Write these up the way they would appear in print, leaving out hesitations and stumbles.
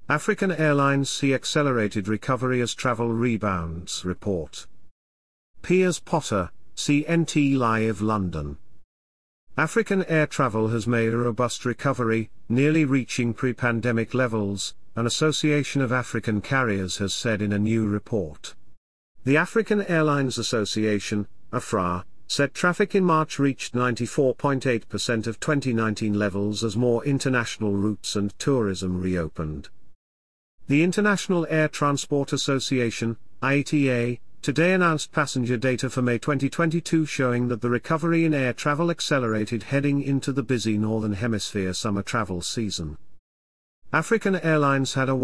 African airlines see accelerated recovery as travel rebounds. Report. Piers Potter, CNT Live London. African air travel has made a robust recovery, nearly reaching pre-pandemic levels, an association of African carriers has said in a new report. The African Airlines Association, AFRA, said traffic in March reached 94.8% of 2019 levels as more international routes and tourism reopened. The International Air Transport Association, IATA, today announced passenger data for May 2022 showing that the recovery in air travel accelerated heading into the busy Northern Hemisphere summer travel season. African Airlines had a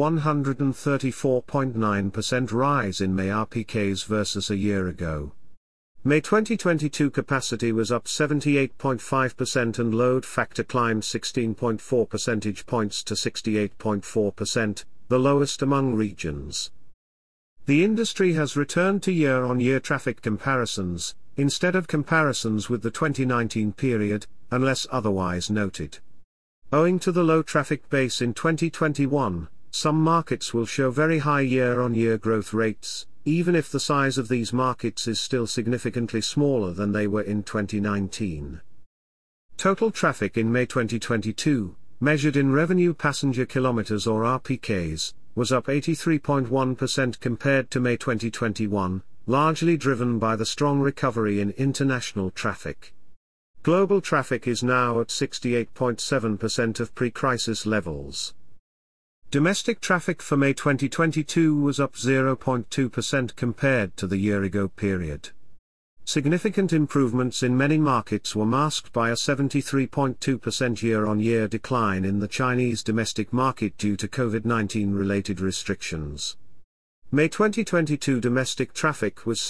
134.9% rise in May RPKs versus a year ago. May 2022 capacity was up 78.5% and load factor climbed 16.4 percentage points to 68.4%, the lowest among regions. The industry has returned to year-on-year traffic comparisons, instead of comparisons with the 2019 period, unless otherwise noted. Owing to the low traffic base in 2021, some markets will show very high year-on-year growth rates, even if the size of these markets is still significantly smaller than they were in 2019. Total traffic in May 2022, measured in revenue passenger kilometers or RPKs, was up 83.1% compared to May 2021, largely driven by the strong recovery in international traffic. Global traffic is now at 68.7% of pre-crisis levels. Domestic traffic for May 2022 was up 0.2% compared to the year-ago period. Significant improvements in many markets were masked by a 73.2% year-on-year decline in the Chinese domestic market due to COVID-19 related restrictions. May 2022 domestic traffic was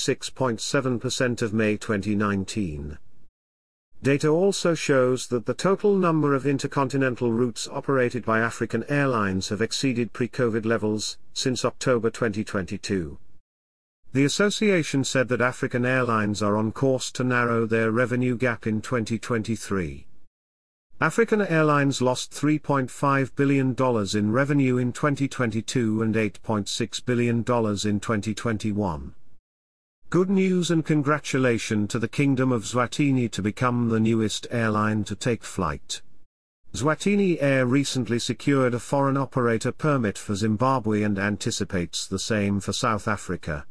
76.7% of May 2019. Data also shows that the total number of intercontinental routes operated by African Airlines have exceeded pre-COVID levels since October 2022. The association said that African Airlines are on course to narrow their revenue gap in 2023. African Airlines lost $3.5 billion in revenue in 2022 and $8.6 billion in 2021. Good news and congratulations to the Kingdom of Eswatini to become the newest airline to take flight. Eswatini Air recently secured a foreign operator permit for Zimbabwe and anticipates the same for South Africa.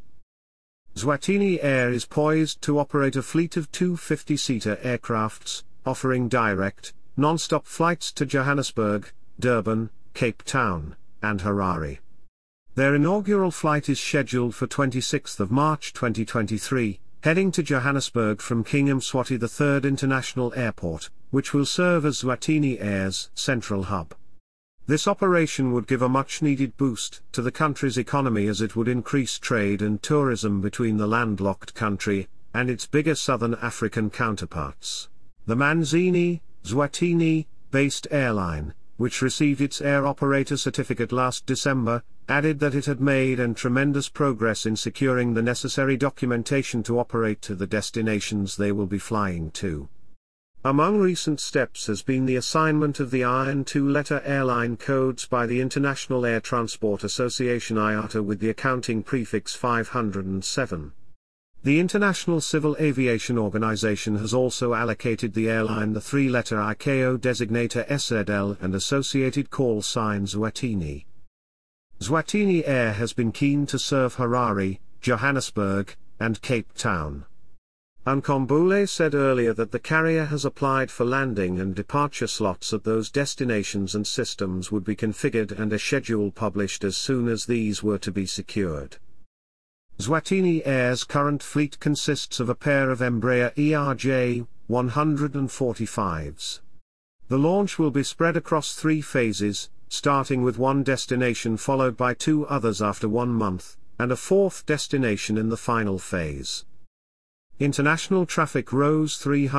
Eswatini Air is poised to operate a fleet of 2 50-seater aircrafts, offering direct, non-stop flights to Johannesburg, Durban, Cape Town, and Harare. Their inaugural flight is scheduled for 26 March 2023, heading to Johannesburg from King Mswati III International Airport, which will serve as Eswatini Air's central hub. This operation would give a much-needed boost to the country's economy as it would increase trade and tourism between the landlocked country and its bigger southern African counterparts. The Manzini, Eswatini-based airline, which received its air operator certificate last December, added that it had made tremendous progress in securing the necessary documentation to operate to the destinations they will be flying to. Among recent steps has been the assignment of the IATA 2-letter airline codes by the International Air Transport Association IATA with the accounting prefix 507. The International Civil Aviation Organization has also allocated the airline the 3-letter ICAO designator SZL and associated call sign Eswatini. Eswatini Air has been keen to serve Harare, Johannesburg, and Cape Town. Nkombule said earlier that the carrier has applied for landing and departure slots at those destinations and systems would be configured and a schedule published as soon as these were to be secured. Eswatini Air's current fleet consists of a pair of Embraer ERJ 145s. The launch will be spread across 3 phases, starting with one destination followed by 2 others after 1 month, and a 4th destination in the final phase. International traffic rose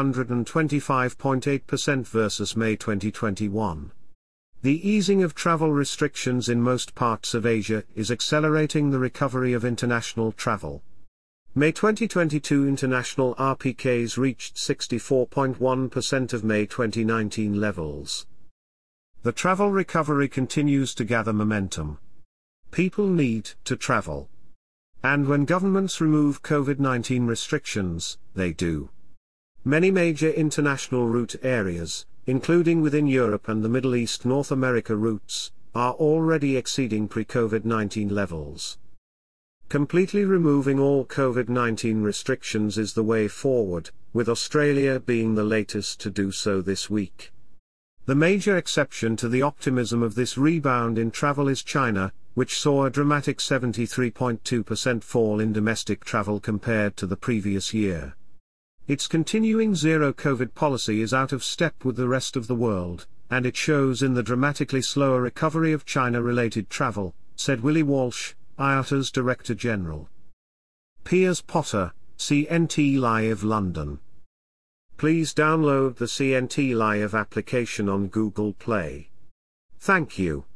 325.8% versus May 2021. The easing of travel restrictions in most parts of Asia is accelerating the recovery of international travel. May 2022 international RPKs reached 64.1% of May 2019 levels. The travel recovery continues to gather momentum. People need to travel. And when governments remove COVID-19 restrictions, they do. Many major international route areas, including within Europe and the Middle East, North America routes, are already exceeding pre-COVID-19 levels. Completely removing all COVID-19 restrictions is the way forward, with Australia being the latest to do so this week. The major exception to the optimism of this rebound in travel is China, which saw a dramatic 73.2% fall in domestic travel compared to the previous year. Its continuing zero-COVID policy is out of step with the rest of the world, and it shows in the dramatically slower recovery of China-related travel, said Willie Walsh, IATA's Director General. Piers Potter, CNT Live London. Please download the CNT Live application on Google Play. Thank you.